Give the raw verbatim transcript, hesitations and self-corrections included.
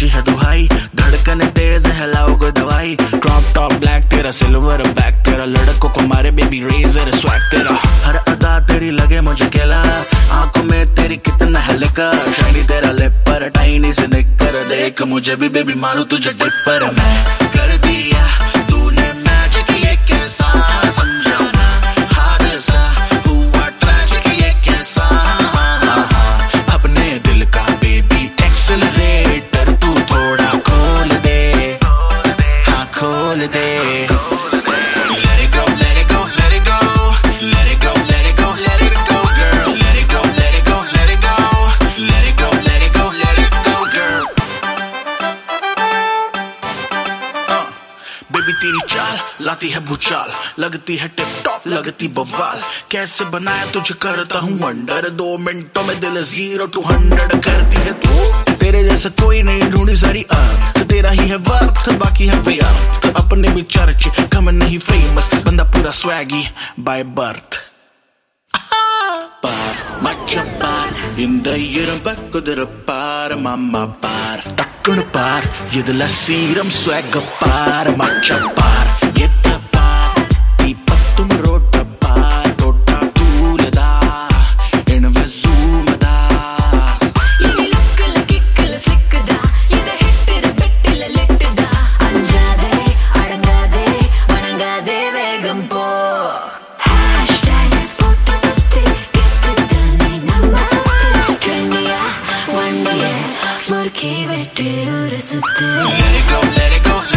ऊंची है दुहाई, धड़कन तेज है लाओ को दवाई। ड्रॉप टॉप ब्लैक तेरा, सिल्वर बैक तेरा, लड़कों को मारे बेबी रेजर स्वैग तेरा। हर अदा तेरी लगे मुझे केला, आंखों में तेरी कितना है लेकर। शाइनी तेरा लिप पर टाइनी से निकर, देख मुझे भी बेबी मारू तुझे डिपर। मैं कर दिया तूने मैजिक, ये कैसा समझाना हादसा हुआ ट्रैजिक, ये कैसा अपने दिल का बेबी एक्सेलरेटर तू थोड़ा खोल दे, हाँ खोल दे। बेबी तेरी चाल लाती है भूचाल, लगती है टिप टॉप लगती बवाल। कैसे बनाया तुझे करता हूँ अंडर, दो मिनटों में दिल जीरो टू हंड्रेड करती है तू। तेरे जैसा कोई नहीं ढूंढी सारी अर्थ, तो तेरा ही है वर्थ बाकी है व्यर्थ। तो अपने भी चर्च कम नहीं फेमस, बंदा पूरा swaggy by birth. Par, macam par, indah yerambak kudera par, mama par, takun par, yedala siram swag par, macam par, yedda par, tipa tum rota par, tota tulada, enva zoomada. Yedi lukkala kikkala sikkada, yeda hittira bettila littida, anjade, adangade, vanangade vegam po. Hashtag photo putti, kittidani namma sutti, trendiya, vandiya, murki vetti uru sutti. Let it go, let it go.